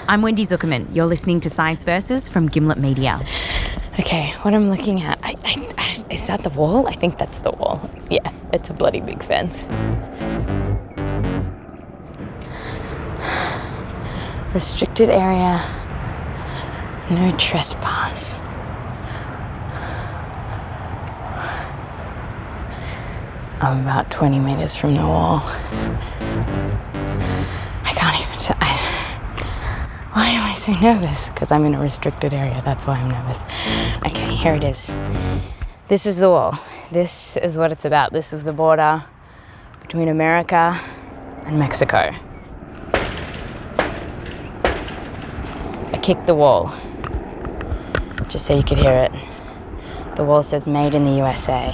I'm Wendy Zuckerman. You're listening to Science Versus from Gimlet Media. Okay, what I'm looking at, is that the wall? I think that's the wall. Yeah, it's a bloody big fence. Restricted area, no trespass. I'm about 20 meters from the wall. I can't even why am I so nervous? Because I'm in a restricted area, that's why I'm nervous. Okay, here it is. This is the wall. This is what it's about. This is the border between America and Mexico. I kicked the wall, just so you could hear it. The wall says Made in the USA.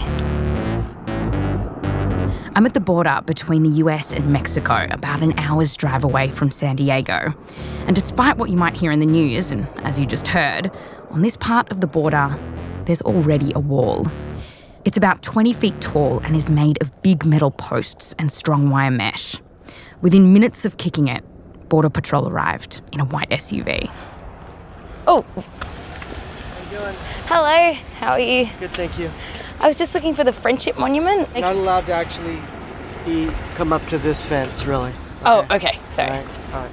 I'm at the border between the US and Mexico, about an hour's drive away from San Diego. And despite what you might hear in the news, and as you just heard, on this part of the border, there's already a wall. It's about 20 feet tall and is made of big metal posts and strong wire mesh. Within minutes of kicking it, Border Patrol arrived in a white SUV. Oh. How you doing? Hello, how are you? Good, thank you. I was just looking for the Friendship Monument. Not allowed to actually come up to this fence, really. Oh, okay, sorry. All right.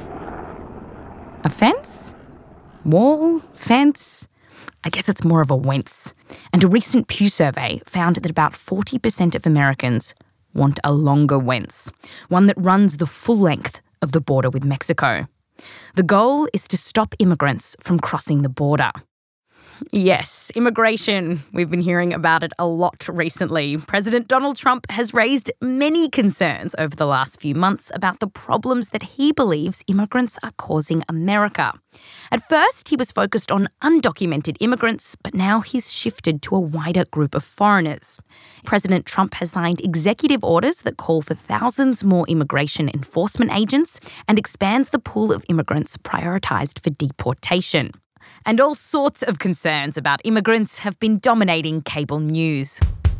A fence? Wall? Fence? I guess it's more of a wince. And a recent Pew survey found that about 40% of Americans want a longer wince, one that runs the full length of the border with Mexico. The goal is to stop immigrants from crossing the border. Yes, immigration. We've been hearing about it a lot recently. President Donald Trump has raised many concerns over the last few months about the problems that he believes immigrants are causing America. At first, he was focused on undocumented immigrants, but now he's shifted to a wider group of foreigners. President Trump has signed executive orders that call for thousands more immigration enforcement agents and expands the pool of immigrants prioritised for deportation. And all sorts of concerns about immigrants have been dominating cable news.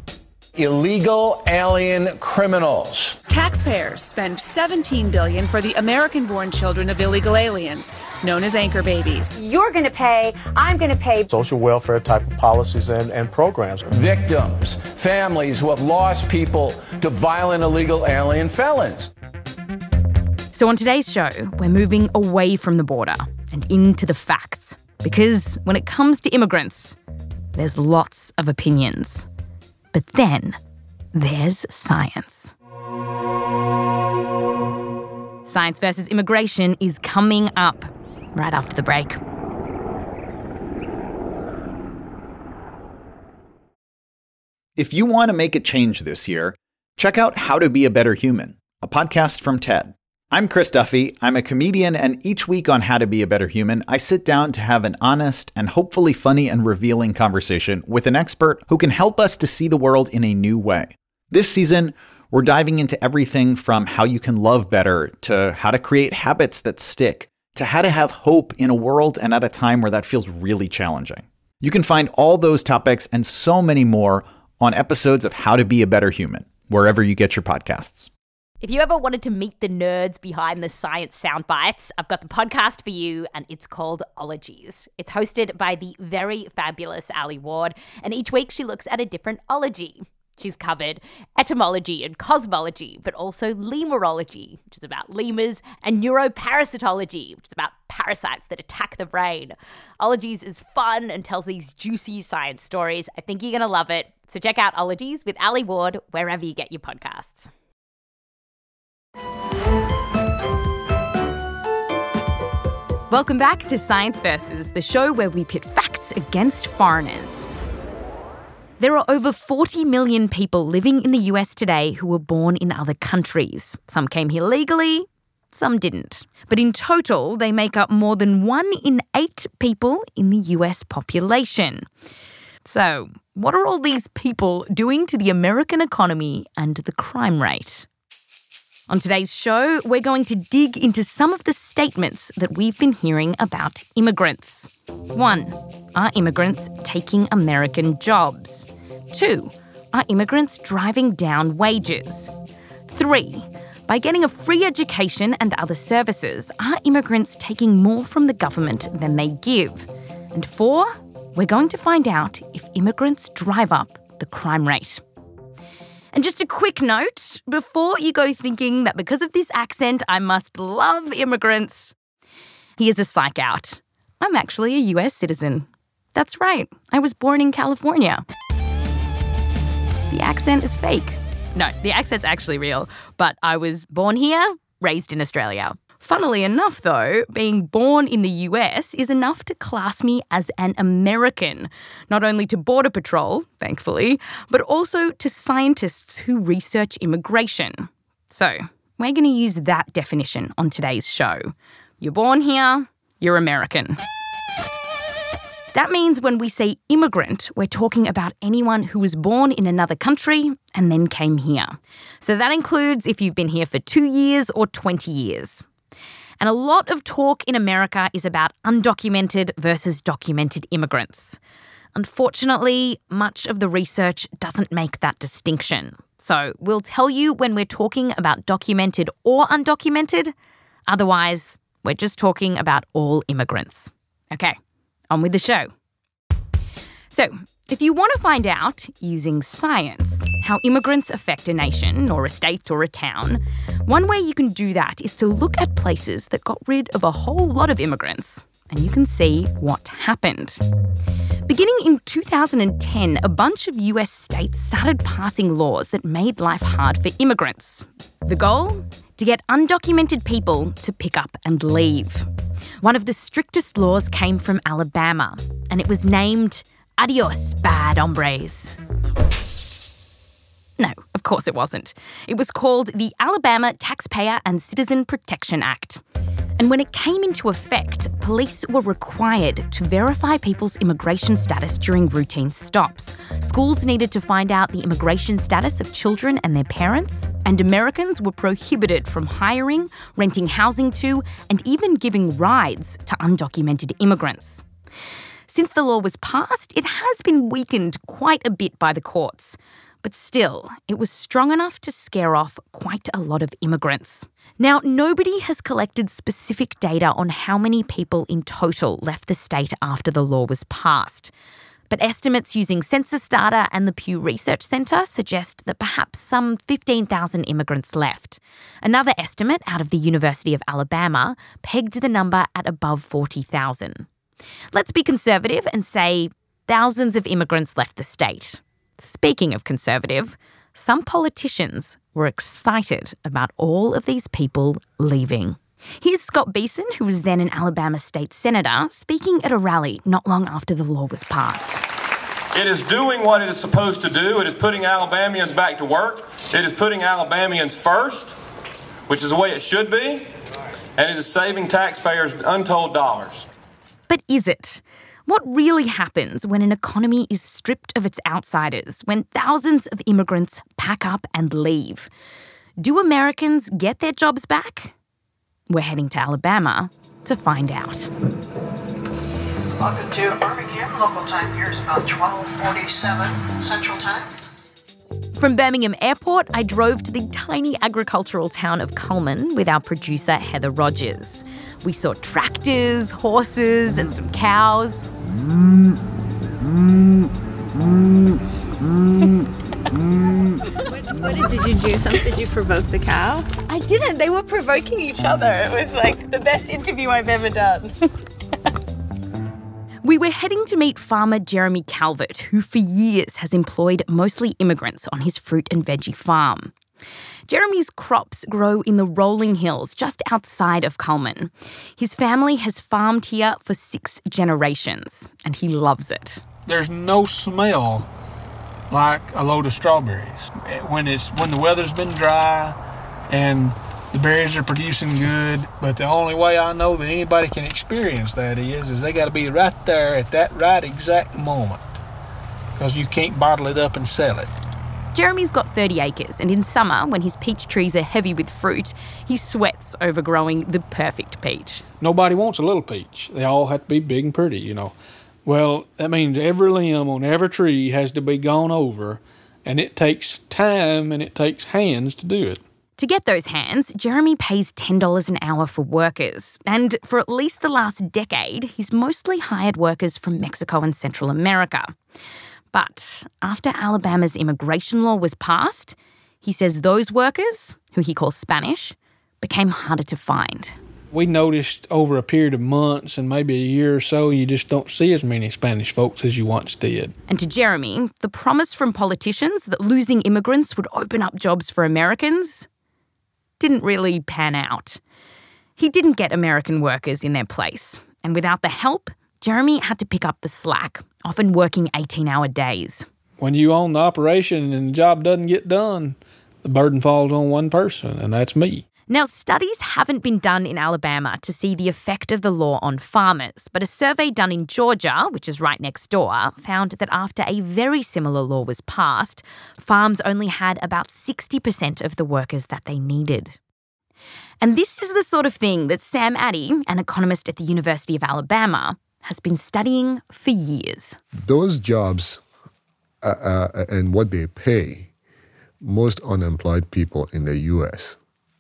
Illegal alien criminals. Taxpayers spend $17 billion for the American-born children of illegal aliens, known as anchor babies. You're going to pay, I'm going to pay. Social welfare type of policies and programs. Victims, families who have lost people to violent illegal alien felons. So on today's show, we're moving away from the border and into the facts. Because when it comes to immigrants, there's lots of opinions. But then there's science. Science versus Immigration is coming up right after the break. If you want to make a change this year, check out How to Be a Better Human, a podcast from TED. I'm Chris Duffy. I'm a comedian, and each week on How to Be a Better Human, I sit down to have an honest and hopefully funny and revealing conversation with an expert who can help us to see the world in a new way. This season, we're diving into everything from how you can love better to how to create habits that stick to how to have hope in a world and at a time where that feels really challenging. You can find all those topics and so many more on episodes of How to Be a Better Human, wherever you get your podcasts. If you ever wanted to meet the nerds behind the science sound bites, I've got the podcast for you, and it's called Ologies. It's hosted by the very fabulous Ali Ward, and each week she looks at a different ology. She's covered etymology and cosmology, but also lemurology, which is about lemurs, and neuroparasitology, which is about parasites that attack the brain. Ologies is fun and tells these juicy science stories. I think you're going to love it. So check out Ologies with Ali Ward wherever you get your podcasts. Welcome back to Science Versus, the show where we pit facts against foreigners. There are over 40 million people living in the US today who were born in other countries. Some came here legally, some didn't. But in total, they make up more than 1 in 8 people in the US population. So, what are all these people doing to the American economy and the crime rate? On today's show, we're going to dig into some of the statements that we've been hearing about immigrants. 1. Are immigrants taking American jobs? 2. Are immigrants driving down wages? 3. By getting a free education and other services, are immigrants taking more from the government than they give? And 4, we're going to find out if immigrants drive up the crime rate. And just a quick note, before you go thinking that because of this accent I must love immigrants, here's a psych out. I'm actually a US citizen. That's right, I was born in California. The accent is fake. No, the accent's actually real, but I was born here, raised in Australia. Funnily enough, though, being born in the US is enough to class me as an American, not only to Border Patrol, thankfully, but also to scientists who research immigration. So, we're going to use that definition on today's show. You're born here, you're American. That means when we say immigrant, we're talking about anyone who was born in another country and then came here. So that includes if you've been here for 2 years or 20 years. And a lot of talk in America is about undocumented versus documented immigrants. Unfortunately, much of the research doesn't make that distinction. So we'll tell you when we're talking about documented or undocumented. Otherwise, we're just talking about all immigrants. Okay, on with the show. So, if you want to find out, using science, how immigrants affect a nation or a state or a town, one way you can do that is to look at places that got rid of a whole lot of immigrants, and you can see what happened. Beginning in 2010, a bunch of US states started passing laws that made life hard for immigrants. The goal? To get undocumented people to pick up and leave. One of the strictest laws came from Alabama, and it was named Adios, Bad Hombres. No, of course it wasn't. It was called the Alabama Taxpayer and Citizen Protection Act. And when it came into effect, police were required to verify people's immigration status during routine stops. Schools needed to find out the immigration status of children and their parents, and Americans were prohibited from hiring, renting housing to, and even giving rides to undocumented immigrants. Since the law was passed, it has been weakened quite a bit by the courts. But still, it was strong enough to scare off quite a lot of immigrants. Now, nobody has collected specific data on how many people in total left the state after the law was passed. But estimates using census data and the Pew Research Center suggest that perhaps some 15,000 immigrants left. Another estimate out of the University of Alabama pegged the number at above 40,000. Let's be conservative and say thousands of immigrants left the state. Speaking of conservative, some politicians were excited about all of these people leaving. Here's Scott Beeson, who was then an Alabama state senator, speaking at a rally not long after the law was passed. It is doing what it is supposed to do. It is putting Alabamians back to work. It is putting Alabamians first, which is the way it should be. And it is saving taxpayers untold dollars. But is it? What really happens when an economy is stripped of its outsiders, when thousands of immigrants pack up and leave? Do Americans get their jobs back? We're heading to Alabama to find out. Welcome to Birmingham. Local time here is about 12:47 Central Time. From Birmingham Airport, I drove to the tiny agricultural town of Cullman with our producer, Heather Rogers. We saw tractors, horses, and some cows. Did you do something? Did you provoke the cow? I didn't. They were provoking each other. It was like the best interview I've ever done. We were heading to meet farmer Jeremy Calvert, who for years has employed mostly immigrants on his fruit and veggie farm. Jeremy's crops grow in the rolling hills just outside of Cullman. His family has farmed here for 6 generations, and he loves it. There's no smell like a load of strawberries. When the weather's been dry and the berries are producing good, but the only way I know that anybody can experience that is they got to be right there at that right exact moment, because you can't bottle it up and sell it. Jeremy's got 30 acres, and in summer, when his peach trees are heavy with fruit, he sweats over growing the perfect peach. Nobody wants a little peach. They all have to be big and pretty, you know. Well, that means every limb on every tree has to be gone over, and it takes time and it takes hands to do it. To get those hands, Jeremy pays $10 an hour for workers, and for at least the last decade, he's mostly hired workers from Mexico and Central America. But after Alabama's immigration law was passed, he says those workers, who he calls Spanish, became harder to find. We noticed over a period of months and maybe a year or so, you just don't see as many Spanish folks as you once did. And to Jeremy, the promise from politicians that losing immigrants would open up jobs for Americans didn't really pan out. He didn't get American workers in their place, and without the help, Jeremy had to pick up the slack, often working 18-hour days. When you own the operation and the job doesn't get done, the burden falls on one person, and that's me. Now, studies haven't been done in Alabama to see the effect of the law on farmers, but a survey done in Georgia, which is right next door, found that after a very similar law was passed, farms only had about 60% of the workers that they needed. And this is the sort of thing that Sam Addy, an economist at the University of Alabama, has been studying for years. Those jobs and what they pay, most unemployed people in the U.S.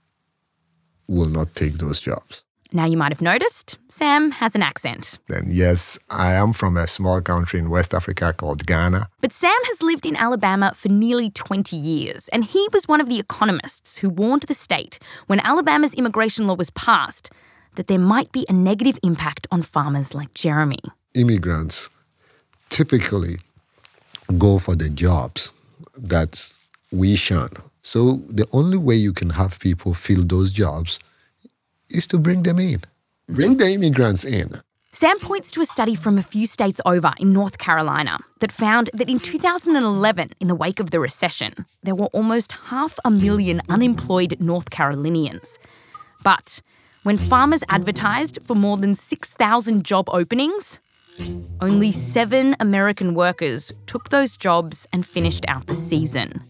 will not take those jobs. Now, you might have noticed, Sam has an accent. Then yes, I am from a small country in West Africa called Ghana. But Sam has lived in Alabama for nearly 20 years, and he was one of the economists who warned the state when Alabama's immigration law was passed that there might be a negative impact on farmers like Jeremy. Immigrants typically go for the jobs that we shun. So the only way you can have people fill those jobs is to bring them in. Bring the immigrants in. Sam points to a study from a few states over in North Carolina that found that in 2011, in the wake of the recession, there were almost 500,000 unemployed North Carolinians. But when farmers advertised for more than 6,000 job openings, only 7 American workers took those jobs and finished out the season.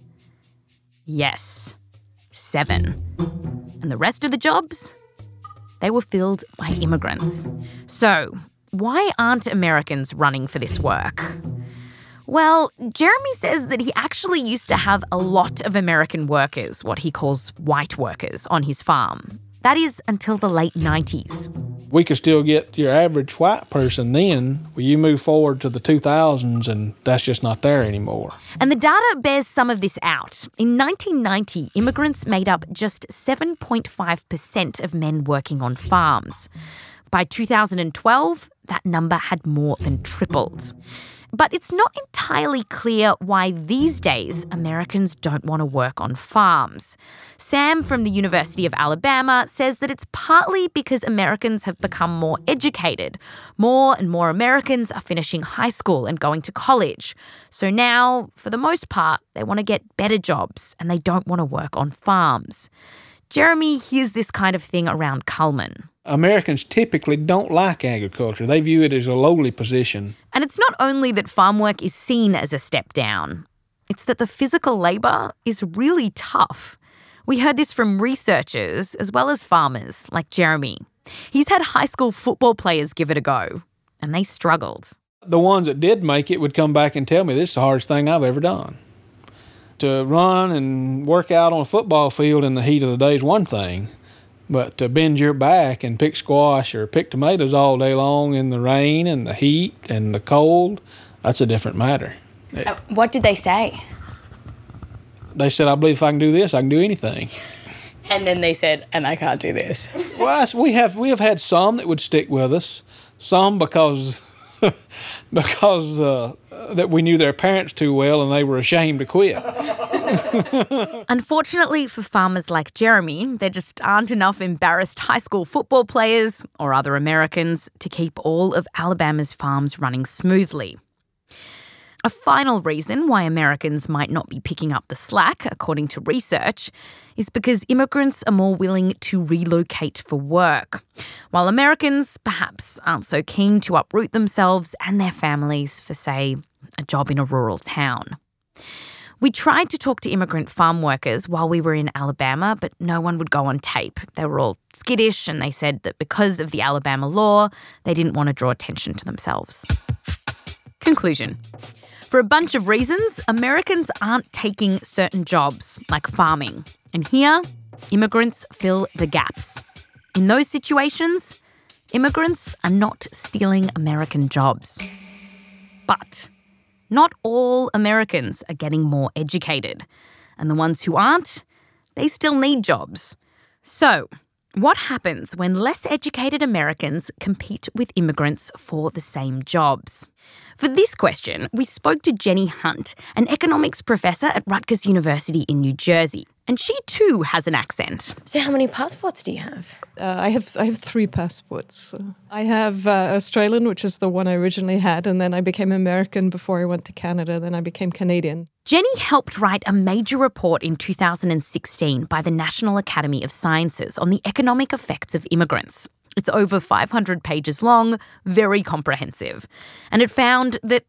Yes, 7. And the rest of the jobs? They were filled by immigrants. So, why aren't Americans running for this work? Well, Jeremy says that he actually used to have a lot of American workers, what he calls white workers, on his farm. That is until the late 90s. We could still get your average white person then. Well, you move forward to the 2000s and that's just not there anymore. And the data bears some of this out. In 1990, immigrants made up just 7.5% of men working on farms. By 2012, that number had more than tripled. But it's not entirely clear why these days Americans don't want to work on farms. Sam from the University of Alabama says that it's partly because Americans have become more educated. More and more Americans are finishing high school and going to college. So now, for the most part, they want to get better jobs and they don't want to work on farms. Jeremy hears this kind of thing around Cullman. Americans typically don't like agriculture. They view it as a lowly position. And it's not only that farm work is seen as a step down. It's that the physical labour is really tough. We heard this from researchers as well as farmers like Jeremy. He's had high school football players give it a go, and they struggled. The ones that did make it would come back and tell me this is the hardest thing I've ever done. To run and work out on a football field in the heat of the day is one thing, but to bend your back and pick squash or pick tomatoes all day long in the rain and the heat and the cold, that's a different matter. What did they say? They said, I believe if I can do this, I can do anything. And then they said, and I can't do this. Well, we have had some that would stick with us, some because that we knew their parents too well and they were ashamed to quit. Unfortunately for farmers like Jeremy, there just aren't enough embarrassed high school football players or other Americans to keep all of Alabama's farms running smoothly. A final reason why Americans might not be picking up the slack, according to research, is because immigrants are more willing to relocate for work, while Americans perhaps aren't so keen to uproot themselves and their families for, say, a job in a rural town. We tried to talk to immigrant farm workers while we were in Alabama, but no one would go on tape. They were all skittish and they said that because of the Alabama law, they didn't want to draw attention to themselves. Conclusion. For a bunch of reasons, Americans aren't taking certain jobs, like farming. And here immigrants fill the gaps. In those situations, immigrants are not stealing American jobs. But not all Americans are getting more educated. And the ones who aren't, they still need jobs. So, what happens when less educated Americans compete with immigrants for the same jobs? For this question, we spoke to Jenny Hunt, an economics professor at Rutgers University in New Jersey. And she too has an accent. So how many passports do you have? I have 3 passports. I have Australian, which is the one I originally had, and then I became American before I went to Canada, then I became Canadian. Jenny helped write a major report in 2016 by the National Academy of Sciences on the economic effects of immigrants. It's over 500 pages long, very comprehensive. And it found that,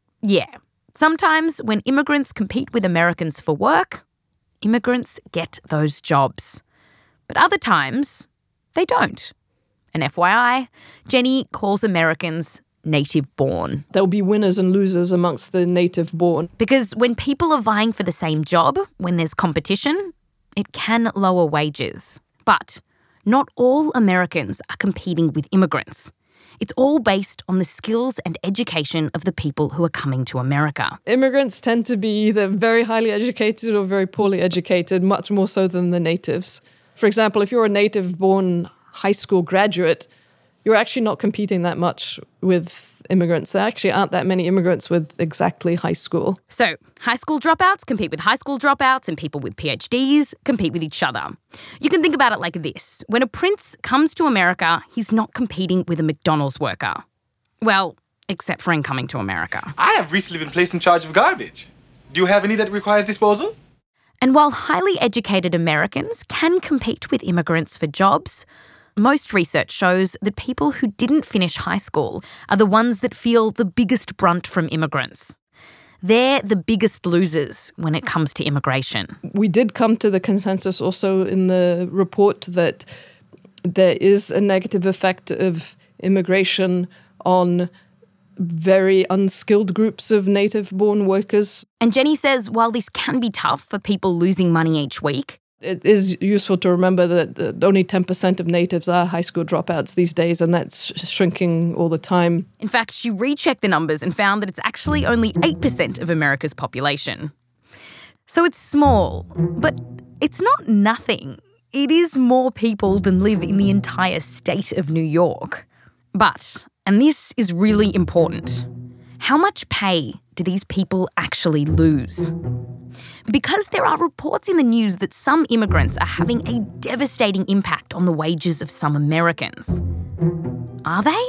sometimes when immigrants compete with Americans for work, immigrants get those jobs. But other times, they don't. And FYI, Jenny calls Americans native-born. There'll be winners and losers amongst the native-born. Because when people are vying for the same job, when there's competition, it can lower wages. But not all Americans are competing with immigrants. It's all based on the skills and education of the people who are coming to America. Immigrants tend to be either very highly educated or very poorly educated, much more so than the natives. For example, if you're a native-born high school graduate, you're actually not competing that much with immigrants. There actually aren't that many immigrants with exactly high school. So, high school dropouts compete with high school dropouts, and people with PhDs compete with each other. You can think about it like this. When a prince comes to America, he's not competing with a McDonald's worker. Well, except for in coming to America. I have recently been placed in charge of garbage. Do you have any that requires disposal? And while highly educated Americans can compete with immigrants for jobs, most research shows that people who didn't finish high school are the ones that feel the biggest brunt from immigrants. They're the biggest losers when it comes to immigration. We did come to the consensus also in the report that there is a negative effect of immigration on very unskilled groups of native-born workers. And Jenny says while this can be tough for people losing money each week, it is useful to remember that only 10% of natives are high school dropouts these days, and that's shrinking all the time. In fact, she rechecked the numbers and found that it's actually only 8% of America's population. So it's small, but it's not nothing. It is more people than live in the entire state of New York. But, and this is really important, how much pay do these people actually lose? Because there are reports in the news that some immigrants are having a devastating impact on the wages of some Americans. Are they?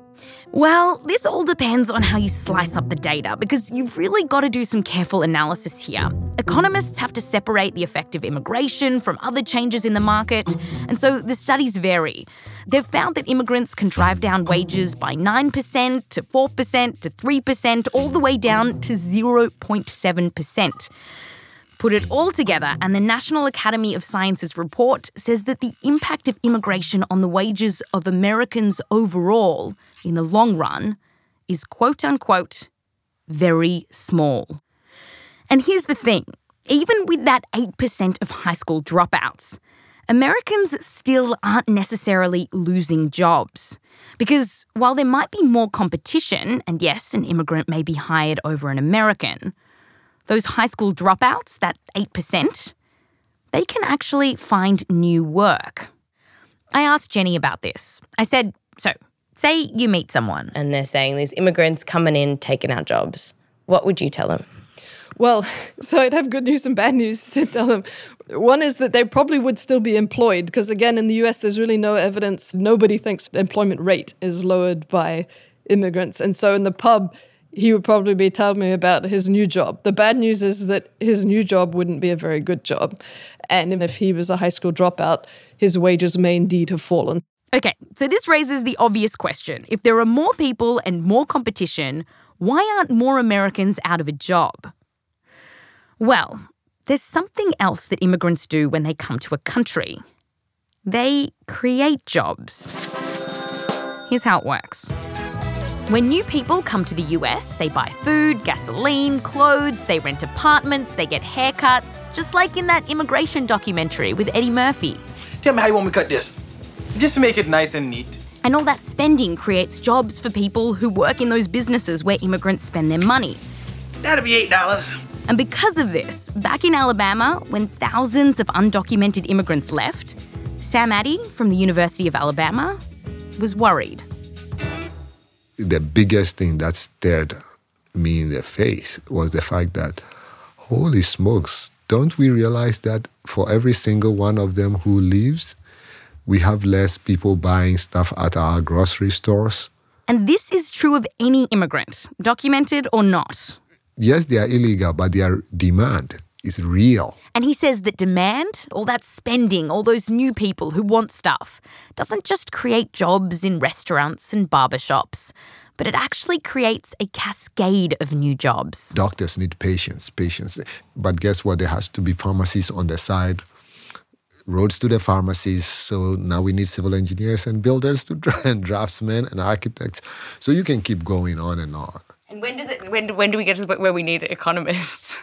Well, this all depends on how you slice up the data, because you've really got to do some careful analysis here. Economists have to separate the effect of immigration from other changes in the market, and so the studies vary. They've found that immigrants can drive down wages by 9% to 4% to 3%, all the way down to 0.7%. Put it all together, and the National Academy of Sciences report says that the impact of immigration on the wages of Americans overall, in the long run, is quote-unquote very small. And here's the thing. Even with that 8% of high school dropouts, Americans still aren't necessarily losing jobs. Because while there might be more competition, and yes, an immigrant may be hired over an American, those high school dropouts, that 8%, they can actually find new work. I asked Jenny about this. I said, so, say you meet someone and they're saying these immigrants coming in, taking our jobs. What would you tell them? Well, so I'd have good news and bad news to tell them. One is that they probably would still be employed because, again, in the US, there's really no evidence. Nobody thinks employment rate is lowered by immigrants. And so in the pub, he would probably be telling me about his new job. The bad news is that his new job wouldn't be a very good job. And if he was a high school dropout, his wages may indeed have fallen. Okay, so this raises the obvious question. If there are more people and more competition, why aren't more Americans out of a job? Well, there's something else that immigrants do when they come to a country. They create jobs. Here's how it works. When new people come to the US, they buy food, gasoline, clothes, they rent apartments, they get haircuts, just like in that immigration documentary with Eddie Murphy. Tell me how you want me to cut this. Just make it nice and neat. And all that spending creates jobs for people who work in those businesses where immigrants spend their money. That'll be $8. And because of this, back in Alabama, when thousands of undocumented immigrants left, Sam Addy from the University of Alabama was worried. The biggest thing that stared me in the face was the fact that, holy smokes, don't we realize that for every single one of them who leaves, we have less people buying stuff at our grocery stores? And this is true of any immigrant, documented or not. Yes, they are illegal, but their demand is real. And he says that demand, all that spending, all those new people who want stuff, doesn't just create jobs in restaurants and barbershops, but it actually creates a cascade of new jobs. Doctors need patients. But guess what? There has to be pharmacies on the side, roads to the pharmacies. So now we need civil engineers and builders and draftsmen and architects. So you can keep going on and on. And when do we get to the point where we need economists?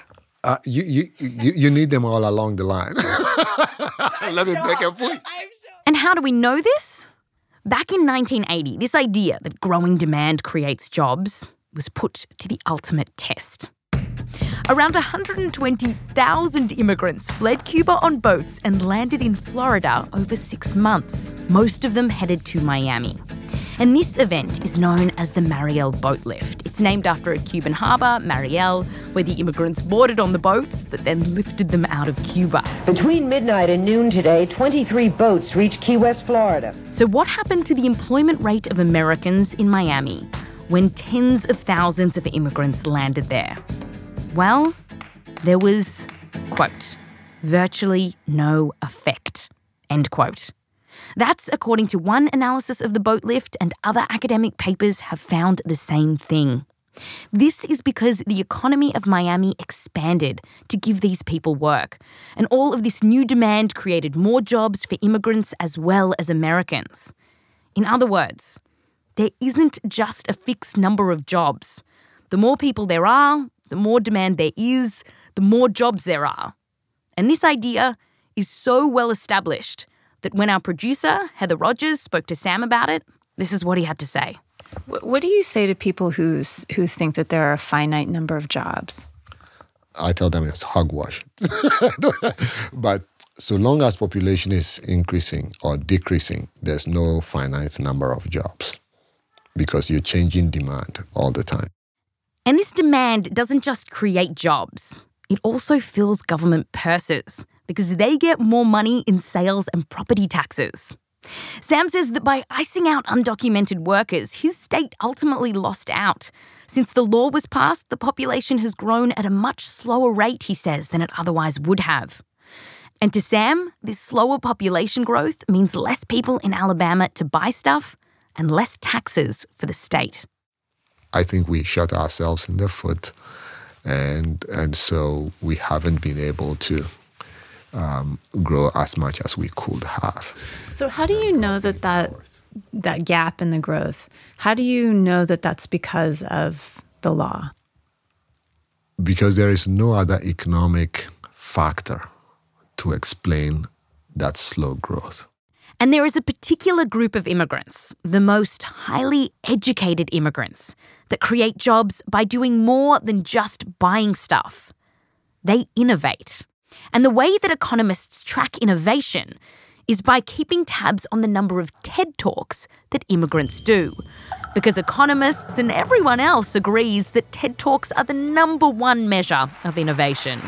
You need them all along the line. Let me make a point. And how do we know this? Back in 1980, this idea that growing demand creates jobs was put to the ultimate test. Around 120,000 immigrants fled Cuba on boats and landed in Florida over 6 months. Most of them headed to Miami. And this event is known as the Mariel Boat Lift. It's named after a Cuban harbour, Mariel, where the immigrants boarded on the boats that then lifted them out of Cuba. Between midnight and noon today, 23 boats reached Key West, Florida. So what happened to the employment rate of Americans in Miami when tens of thousands of immigrants landed there? Well, there was, quote, virtually no effect, end quote. That's according to one analysis of the boat lift, and other academic papers have found the same thing. This is because the economy of Miami expanded to give these people work, and all of this new demand created more jobs for immigrants as well as Americans. In other words, there isn't just a fixed number of jobs. The more people there are, the more demand there is, the more jobs there are. And this idea is so well established that when our producer, Heather Rogers, spoke to Sam about it, this is what he had to say. What do you say to people who think that there are a finite number of jobs? I tell them it's hogwash. But so long as population is increasing or decreasing, there's no finite number of jobs because you're changing demand all the time. And this demand doesn't just create jobs. It also fills government purses because they get more money in sales and property taxes. Sam says that by icing out undocumented workers, his state ultimately lost out. Since the law was passed, the population has grown at a much slower rate, he says, than it otherwise would have. And to Sam, this slower population growth means less people in Alabama to buy stuff and less taxes for the state. I think we shot ourselves in the foot, and so we haven't been able to grow as much as we could have. So how do you know that gap in the growth, how do you know that that's because of the law? Because there is no other economic factor to explain that slow growth. And there is a particular group of immigrants, the most highly educated immigrants, that create jobs by doing more than just buying stuff. They innovate. And the way that economists track innovation is by keeping tabs on the number of TED Talks that immigrants do. Because economists and everyone else agrees that TED Talks are the #1 measure of innovation.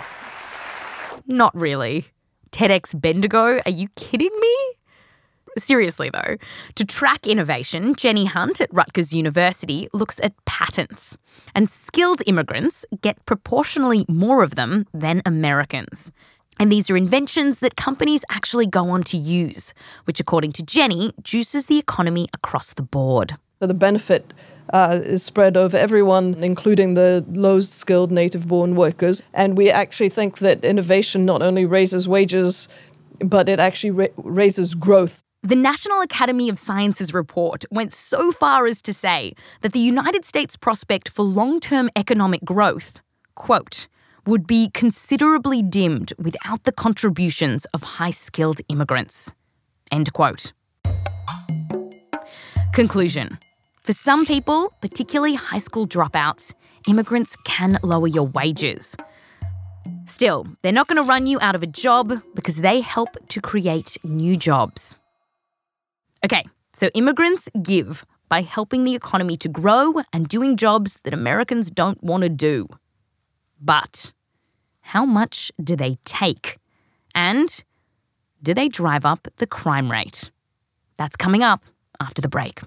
Not really. TEDx Bendigo, are you kidding me? Seriously though, to track innovation, Jenny Hunt at Rutgers University looks at patents. And skilled immigrants get proportionally more of them than Americans. And these are inventions that companies actually go on to use, which according to Jenny, juices the economy across the board. The benefit is spread over everyone, including the low-skilled native-born workers. And we actually think that innovation not only raises wages, but it actually raises growth. The National Academy of Sciences report went so far as to say that the United States' prospect for long-term economic growth, quote, would be considerably dimmed without the contributions of high-skilled immigrants, end quote. Conclusion. For some people, particularly high school dropouts, immigrants can lower your wages. Still, they're not going to run you out of a job because they help to create new jobs. Okay, so immigrants give by helping the economy to grow and doing jobs that Americans don't want to do. But how much do they take? And do they drive up the crime rate? That's coming up after the break.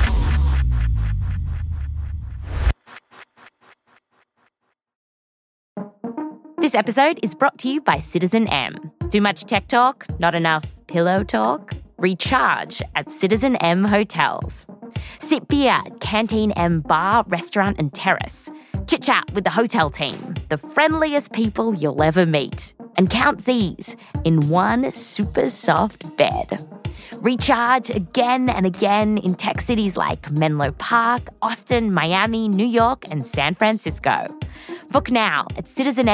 This episode is brought to you by Citizen M. Too much tech talk? Not enough pillow talk? Recharge at Citizen M hotels. Sip beer at Canteen M bar, restaurant and terrace. Chit-chat with the hotel team, the friendliest people you'll ever meet. And count Z's in one super soft bed. Recharge again and again in tech cities like Menlo Park, Austin, Miami, New York and San Francisco. Book now at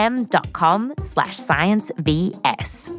citizenm.com/sciencevs.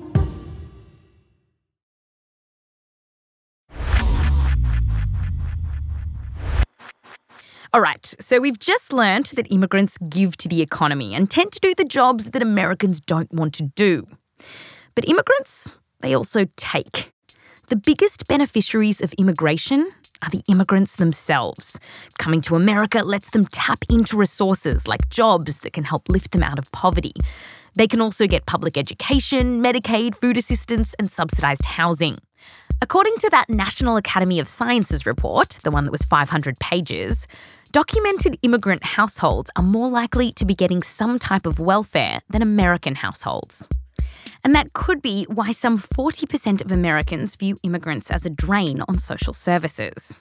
All right, so we've just learnt that immigrants give to the economy and tend to do the jobs that Americans don't want to do. But immigrants, they also take. The biggest beneficiaries of immigration are the immigrants themselves. Coming to America lets them tap into resources like jobs that can help lift them out of poverty. They can also get public education, Medicaid, food assistance, and subsidised housing. According to that National Academy of Sciences report, the one that was 500 pages, documented immigrant households are more likely to be getting some type of welfare than American households. And that could be why some 40% of Americans view immigrants as a drain on social services.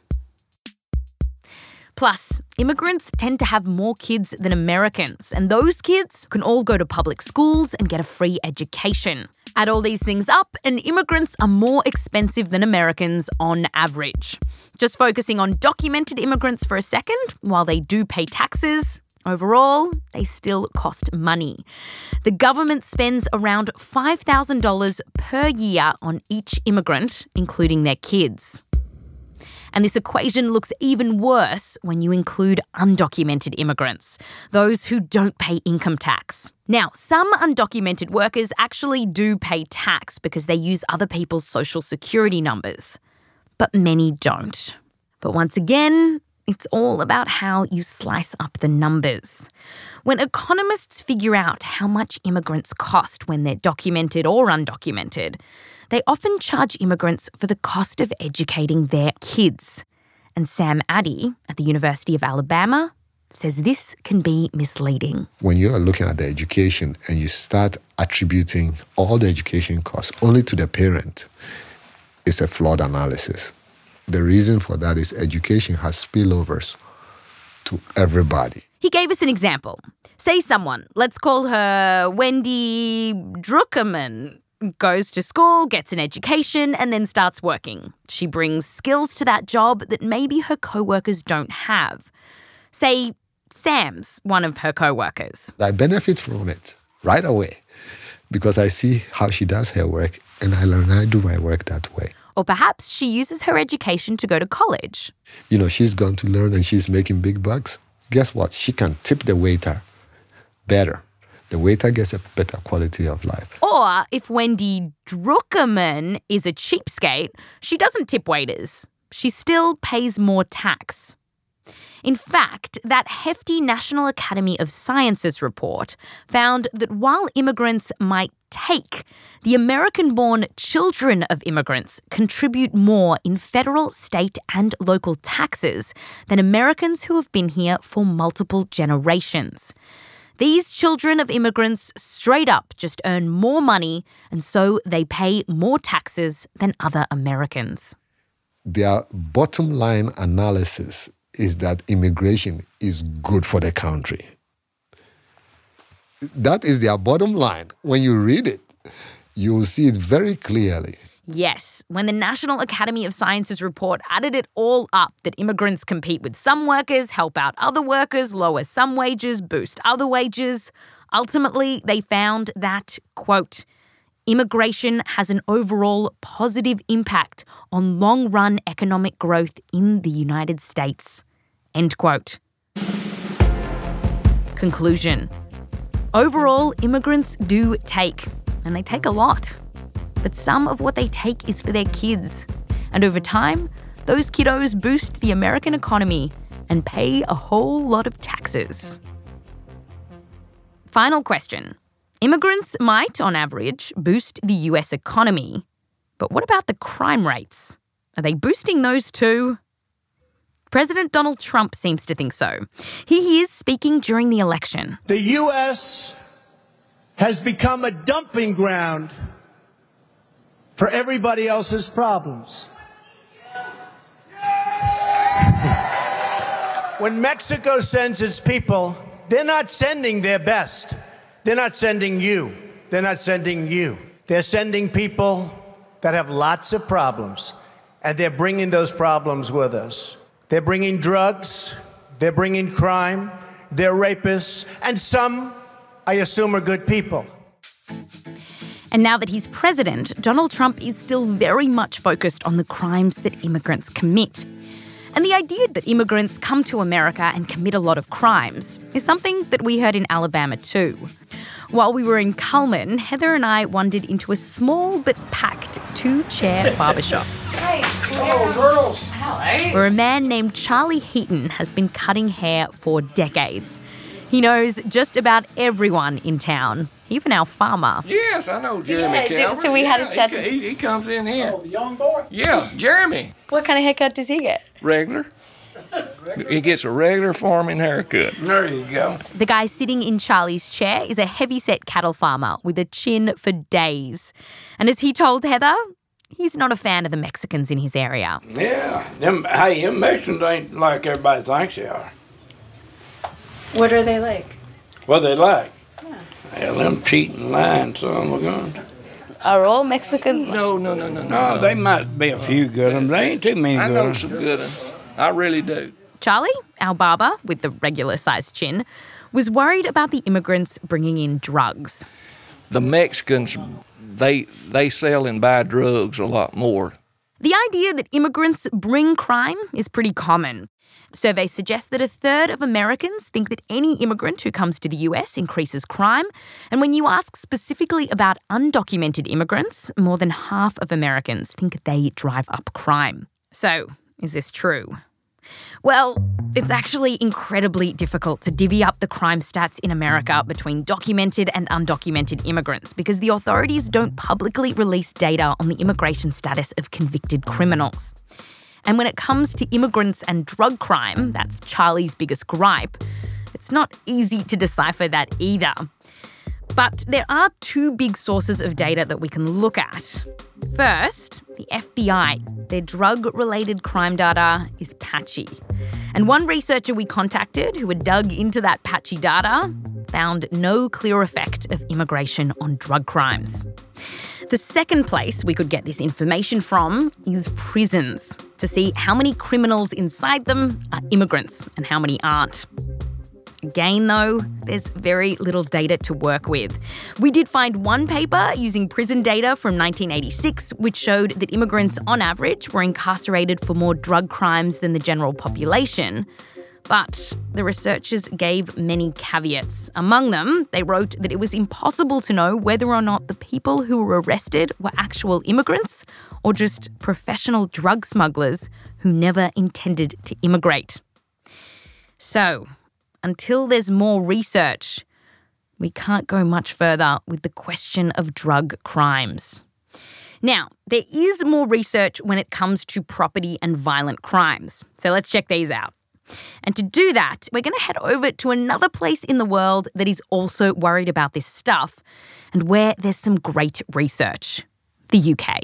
Plus, immigrants tend to have more kids than Americans, and those kids can all go to public schools and get a free education. Add all these things up, and immigrants are more expensive than Americans on average. Just focusing on documented immigrants for a second, while they do pay taxes, overall, they still cost money. The government spends around $5,000 per year on each immigrant, including their kids. And this equation looks even worse when you include undocumented immigrants, those who don't pay income tax. Now, some undocumented workers actually do pay tax because they use other people's social security numbers, but many don't. But once again, it's all about how you slice up the numbers. When economists figure out how much immigrants cost when they're documented or undocumented, they often charge immigrants for the cost of educating their kids. And Sam Addy at the University of Alabama says this can be misleading. When you are looking at the education and you start attributing all the education costs only to the parent, it's a flawed analysis. The reason for that is education has spillovers to everybody. He gave us an example. Say someone, let's call her Wendy Druckerman, goes to school, gets an education, and then starts working. She brings skills to that job that maybe her co-workers don't have. Say Sam's one of her co-workers. I benefit from it right away because I see how she does her work and I learn how to do my work that way. Or perhaps she uses her education to go to college. You know, she's gone to learn and she's making big bucks. Guess what? She can tip the waiter better. The waiter gets a better quality of life. Or if Wendy Druckerman is a cheapskate, she doesn't tip waiters. She still pays more tax. In fact, that hefty National Academy of Sciences report found that while immigrants might take, the American-born children of immigrants contribute more in federal, state, and local taxes than Americans who have been here for multiple generations. These children of immigrants straight up just earn more money, and so they pay more taxes than other Americans. Their bottom line analysis is that immigration is good for the country. That is their bottom line. When you read it, you will see it very clearly. Yes, when the National Academy of Sciences report added it all up, that immigrants compete with some workers, help out other workers, lower some wages, boost other wages, ultimately they found that, quote, immigration has an overall positive impact on long-run economic growth in the United States, end quote. Conclusion. Overall, immigrants do take, and they take a lot. But some of what they take is for their kids. And over time, those kiddos boost the American economy and pay a whole lot of taxes. Final question. Immigrants might, on average, boost the US economy. But what about the crime rates? Are they boosting those too? President Donald Trump seems to think so. He is speaking during the election. The U.S. has become a dumping ground for everybody else's problems. When Mexico sends its people, they're not sending their best. They're not sending you. They're not sending you. They're sending people that have lots of problems, and they're bringing those problems with us. They're bringing drugs, they're bringing crime, they're rapists, and some, I assume, are good people. And now that he's president, Donald Trump is still very much focused on the crimes that immigrants commit. And the idea that immigrants come to America and commit a lot of crimes is something that we heard in Alabama too. While we were in Cullman, Heather and I wandered into a small but packed 2-chair barbershop. Hey, hello, girls. Hello. Where a man named Charlie Heaton has been cutting hair for decades. He knows just about everyone in town, even our farmer. Yes, I know Jeremy Calvert. So we had a chat. He comes in here. Oh, the young boy? Yeah, Jeremy. What kind of haircut does he get? Regular. He gets a regular farming haircut. There you go. The guy sitting in Charlie's chair is a heavy-set cattle farmer with a chin for days. And as he told Heather, he's not a fan of the Mexicans in his area. Yeah, them Mexicans ain't like everybody thinks they are. What are they like? What they like? Yeah, them cheating, lying son of a gun. Are all Mexicans? No. No, they might be a few good ones. They ain't too many good ones. I know some good ones. I really do. Charlie, our barber with the regular-sized chin, was worried about the immigrants bringing in drugs. The Mexicans, they sell and buy drugs a lot more. The idea that immigrants bring crime is pretty common. Surveys suggest that 1/3 of Americans think that any immigrant who comes to the US increases crime. And when you ask specifically about undocumented immigrants, more than half of Americans think they drive up crime. So, is this true? Well, it's actually incredibly difficult to divvy up the crime stats in America between documented and undocumented immigrants because the authorities don't publicly release data on the immigration status of convicted criminals. And when it comes to immigrants and drug crime, that's Charlie's biggest gripe, it's not easy to decipher that either. But there are 2 big sources of data that we can look at. First, the FBI. Their drug-related crime data is patchy. And one researcher we contacted who had dug into that patchy data found no clear effect of immigration on drug crimes. The second place we could get this information from is prisons, to see how many criminals inside them are immigrants and how many aren't. Again, though, there's very little data to work with. We did find one paper using prison data from 1986, which showed that immigrants, on average, were incarcerated for more drug crimes than the general population. But the researchers gave many caveats. Among them, they wrote that it was impossible to know whether or not the people who were arrested were actual immigrants or just professional drug smugglers who never intended to immigrate. So, until there's more research, we can't go much further with the question of drug crimes. Now, there is more research when it comes to property and violent crimes. So let's check these out. And to do that, we're going to head over to another place in the world that is also worried about this stuff and where there's some great research: the UK.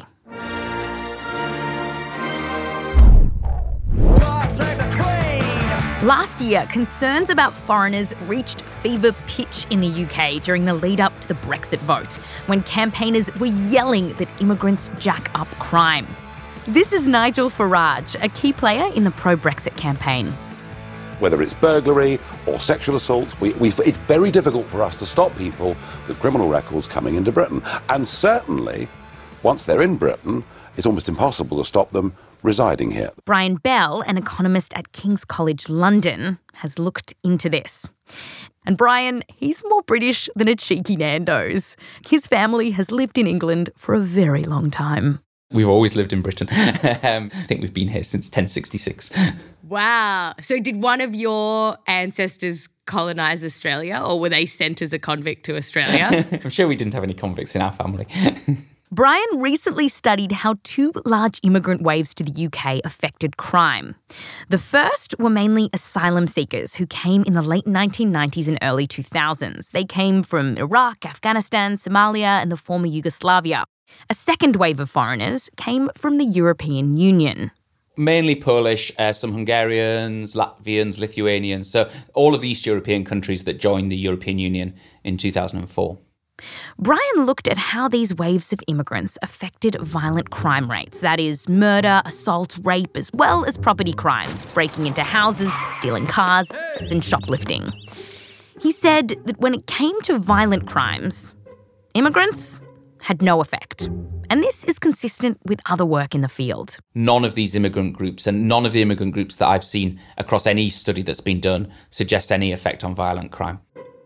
Last year, concerns about foreigners reached fever pitch in the UK during the lead-up to the Brexit vote, when campaigners were yelling that immigrants jack up crime. This is Nigel Farage, a key player in the pro-Brexit campaign. Whether it's burglary or sexual assaults, it's very difficult for us to stop people with criminal records coming into Britain. And certainly, once they're in Britain, it's almost impossible to stop them residing here. Brian Bell, an economist at King's College London, has looked into this. And Brian, he's more British than a cheeky Nando's. His family has lived in England for a very long time. We've always lived in Britain. I think we've been here since 1066. Wow. So did one of your ancestors colonise Australia, or were they sent as a convict to Australia? I'm sure we didn't have any convicts in our family. Brian recently studied how two large immigrant waves to the UK affected crime. The first were mainly asylum seekers who came in the late 1990s and early 2000s. They came from Iraq, Afghanistan, Somalia, and the former Yugoslavia. A second wave of foreigners came from the European Union. Mainly Polish, some Hungarians, Latvians, Lithuanians, so all of the East European countries that joined the European Union in 2004. Brian looked at how these waves of immigrants affected violent crime rates, that is, murder, assault, rape, as well as property crimes, breaking into houses, stealing cars, and shoplifting. He said that when it came to violent crimes, immigrants had no effect. And this is consistent with other work in the field. None of these immigrant groups, and none of the immigrant groups that I've seen across any study that's been done, suggests any effect on violent crime.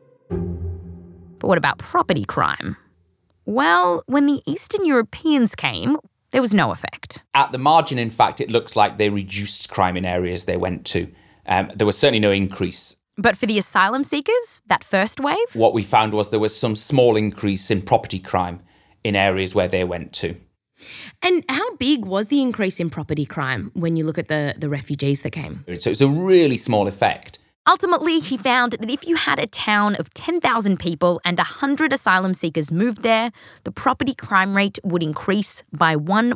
But what about property crime? Well, when the Eastern Europeans came, there was no effect. At the margin, in fact, it looks like they reduced crime in areas they went to. There was certainly no increase. But for the asylum seekers, that first wave? What we found was there was some small increase in property crime in areas where they went to. And how big was the increase in property crime when you look at the refugees that came? So it's a really small effect. Ultimately, he found that if you had a town of 10,000 people and 100 asylum seekers moved there, the property crime rate would increase by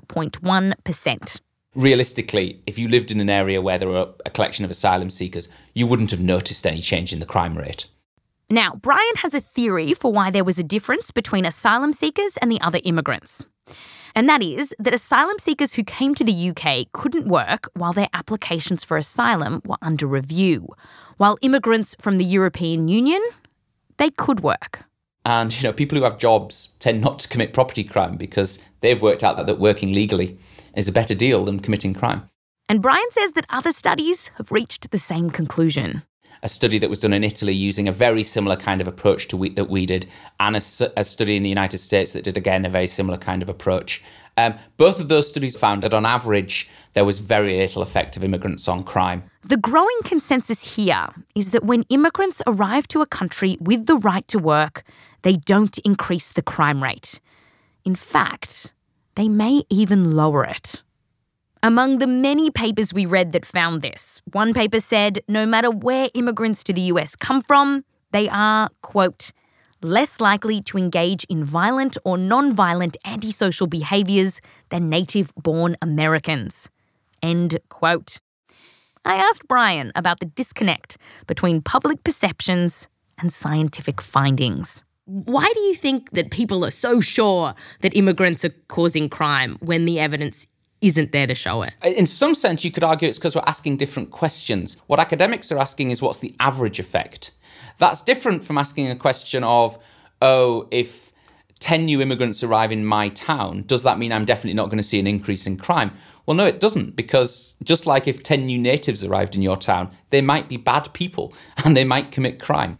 1.1%. Realistically, if you lived in an area where there were a collection of asylum seekers, you wouldn't have noticed any change in the crime rate. Now, Brian has a theory for why there was a difference between asylum seekers and the other immigrants. And that is that asylum seekers who came to the UK couldn't work while their applications for asylum were under review, while immigrants from the European Union, they could work. And, people who have jobs tend not to commit property crime because they've worked out that working legally is a better deal than committing crime. And Brian says that other studies have reached the same conclusion. A study that was done in Italy using a very similar kind of approach that we did, and a study in the United States that did, again, a very similar kind of approach. Both of those studies found that, on average, there was very little effect of immigrants on crime. The growing consensus here is that when immigrants arrive to a country with the right to work, they don't increase the crime rate. In fact, they may even lower it. Among the many papers we read that found this, one paper said no matter where immigrants to the US come from, they are, quote, less likely to engage in violent or non-violent antisocial behaviours than native-born Americans, end quote. I asked Brian about the disconnect between public perceptions and scientific findings. Why do you think that people are so sure that immigrants are causing crime when the evidence isn't there to show it? In some sense, you could argue it's because we're asking different questions. What academics are asking is what's the average effect? That's different from asking a question of, if 10 new immigrants arrive in my town, does that mean I'm definitely not going to see an increase in crime? Well, no, it doesn't, because just like if 10 new natives arrived in your town, they might be bad people and they might commit crime.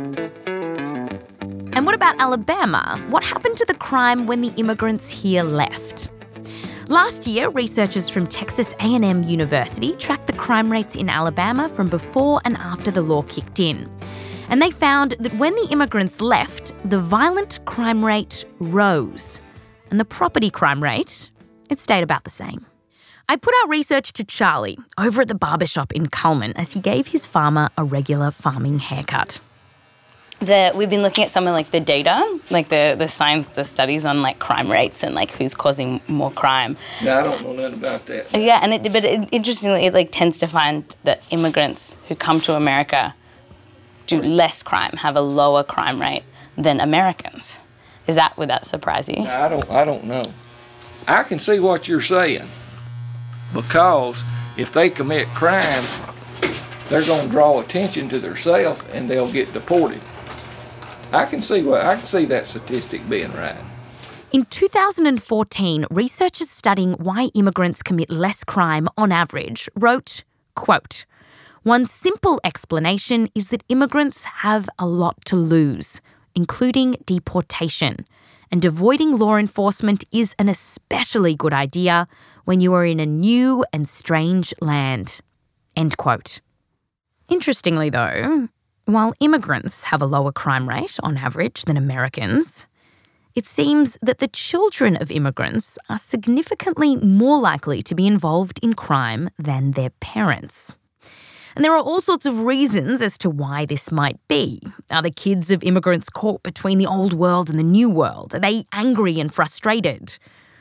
And what about Alabama? What happened to the crime when the immigrants here left? Last year, researchers from Texas A&M University tracked the crime rates in Alabama from before and after the law kicked in. And they found that when the immigrants left, the violent crime rate rose. And the property crime rate, it stayed about the same. I put our research to Charlie over at the barbershop in Cullman as he gave his farmer a regular farming haircut. we've been looking at something like the data, like the science, the studies on like crime rates and like who's causing more crime. No, I don't know nothing about that. Yeah, and interestingly, it like tends to find that immigrants who come to America do less crime, have a lower crime rate than Americans. Would that surprise you? No, I don't know. I can see what you're saying, because if they commit crimes, they're going to draw attention to themselves and they'll get deported. I can see that statistic being right. In 2014, researchers studying why immigrants commit less crime on average wrote, quote, "One simple explanation is that immigrants have a lot to lose, including deportation, and avoiding law enforcement is an especially good idea when you are in a new and strange land." End quote. Interestingly though, while immigrants have a lower crime rate on average than Americans, it seems that the children of immigrants are significantly more likely to be involved in crime than their parents. And there are all sorts of reasons as to why this might be. Are the kids of immigrants caught between the old world and the new world? Are they angry and frustrated?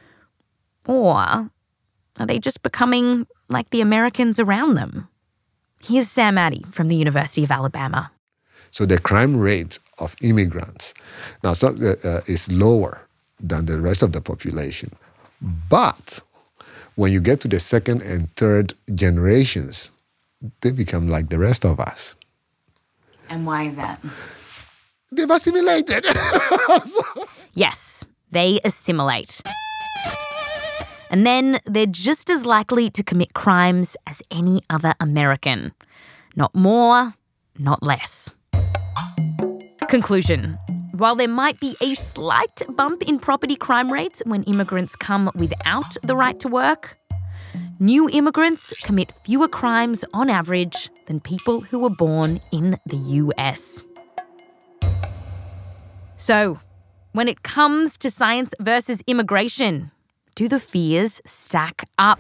Or are they just becoming like the Americans around them? Here's Sam Addy from the University of Alabama. So the crime rate of immigrants now is lower than the rest of the population. But when you get to the second and third generations, they become like the rest of us. And why is that? They've assimilated. Yes, they assimilate. And then they're just as likely to commit crimes as any other American. Not more, not less. Conclusion. While there might be a slight bump in property crime rates when immigrants come without the right to work, new immigrants commit fewer crimes on average than people who were born in the US. So, when it comes to science versus immigration, do the fears stack up?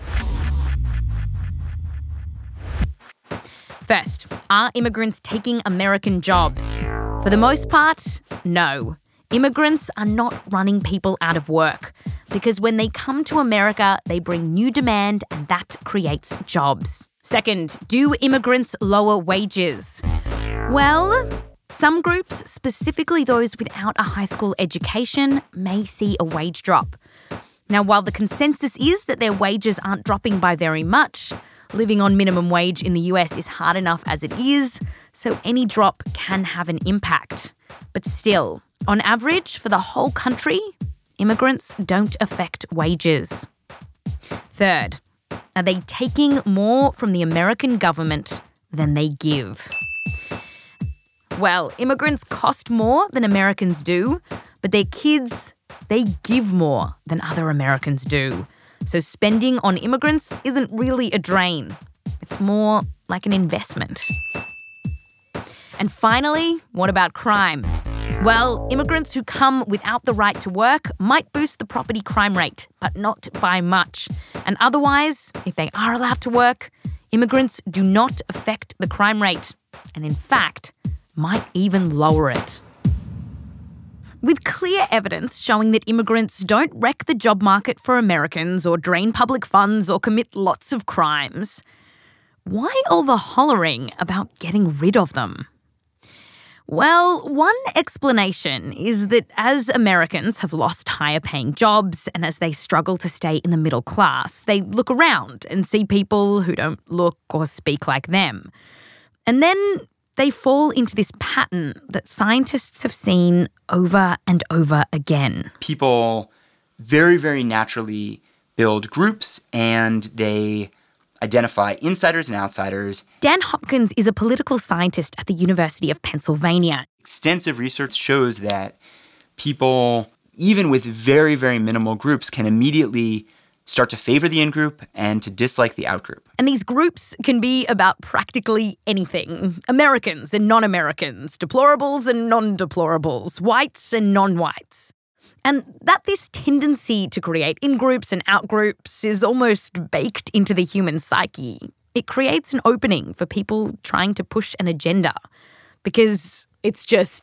First, are immigrants taking American jobs? For the most part, no. Immigrants are not running people out of work because when they come to America, they bring new demand and that creates jobs. Second, do immigrants lower wages? Well, some groups, specifically those without a high school education, may see a wage drop. Now, while the consensus is that their wages aren't dropping by very much, living on minimum wage in the US is hard enough as it is, so any drop can have an impact. But still, on average, for the whole country, immigrants don't affect wages. Third, are they taking more from the American government than they give? Well, immigrants cost more than Americans do, but their kids, they give more than other Americans do. So spending on immigrants isn't really a drain. It's more like an investment. And finally, what about crime? Well, immigrants who come without the right to work might boost the property crime rate, but not by much. And otherwise, if they are allowed to work, immigrants do not affect the crime rate, and in fact, might even lower it. With clear evidence showing that immigrants don't wreck the job market for Americans or drain public funds or commit lots of crimes, why all the hollering about getting rid of them? Well, one explanation is that as Americans have lost higher paying jobs and as they struggle to stay in the middle class, they look around and see people who don't look or speak like them. And then they fall into this pattern that scientists have seen over and over again. People very, very naturally build groups and they identify insiders and outsiders. Dan Hopkins is a political scientist at the University of Pennsylvania. Extensive research shows that people, even with very, very minimal groups, can immediately start to favor the in-group and to dislike the out-group. And these groups can be about practically anything. Americans and non-Americans, deplorables and non-deplorables, whites and non-whites. And that this tendency to create in-groups and out-groups is almost baked into the human psyche. It creates an opening for people trying to push an agenda because it's just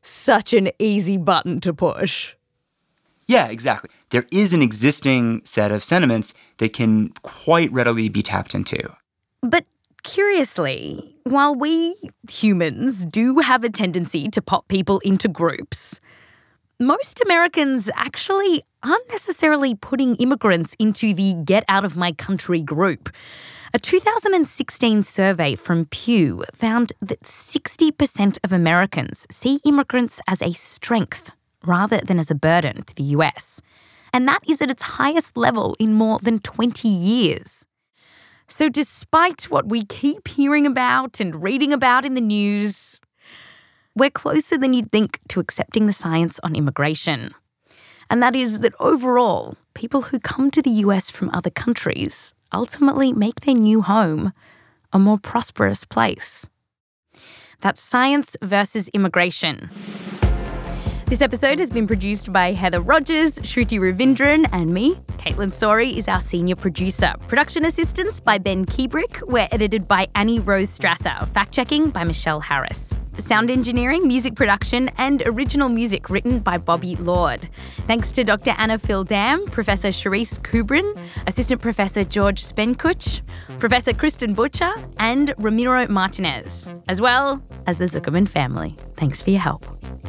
such an easy button to push. Yeah, exactly. There is an existing set of sentiments that can quite readily be tapped into. But curiously, while we humans do have a tendency to pop people into groups, most Americans actually aren't necessarily putting immigrants into the get out of my country group. A 2016 survey from Pew found that 60% of Americans see immigrants as a strength rather than as a burden to the US. And that is at its highest level in more than 20 years. So despite what we keep hearing about and reading about in the news, we're closer than you'd think to accepting the science on immigration. And that is that overall, people who come to the US from other countries ultimately make their new home a more prosperous place. That's Science versus Immigration. This episode has been produced by Heather Rogers, Shruti Ravindran, and me. Caitlin Sori is our senior producer. Production assistance by Ben Kiebrick. We're edited by Annie Rose Strasser. Fact-checking by Michelle Harris. Sound engineering, music production, and original music written by Bobby Lord. Thanks to Dr. Anna Phil-Dam, Professor Charisse Kubrin, Assistant Professor George Spenkuch, Professor Kristen Butcher, and Ramiro Martinez, as well as the Zuckerman family. Thanks for your help.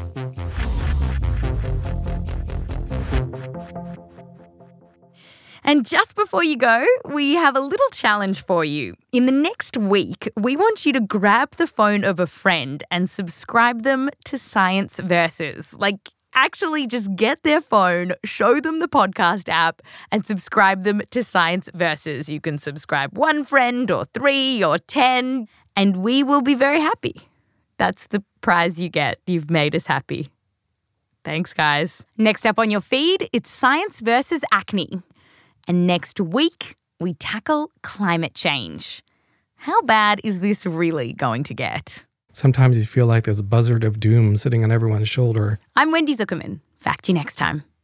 And just before you go, we have a little challenge for you. In the next week, we want you to grab the phone of a friend and subscribe them to Science Versus. Like, actually just get their phone, show them the podcast app, and subscribe them to Science Versus. You can subscribe 1 friend or 3 or 10, and we will be very happy. That's the prize you get. You've made us happy. Thanks, guys. Next up on your feed, it's Science Versus Acne. And next week, we tackle climate change. How bad is this really going to get? Sometimes you feel like there's a buzzard of doom sitting on everyone's shoulder. I'm Wendy Zuckerman. Fact you next time.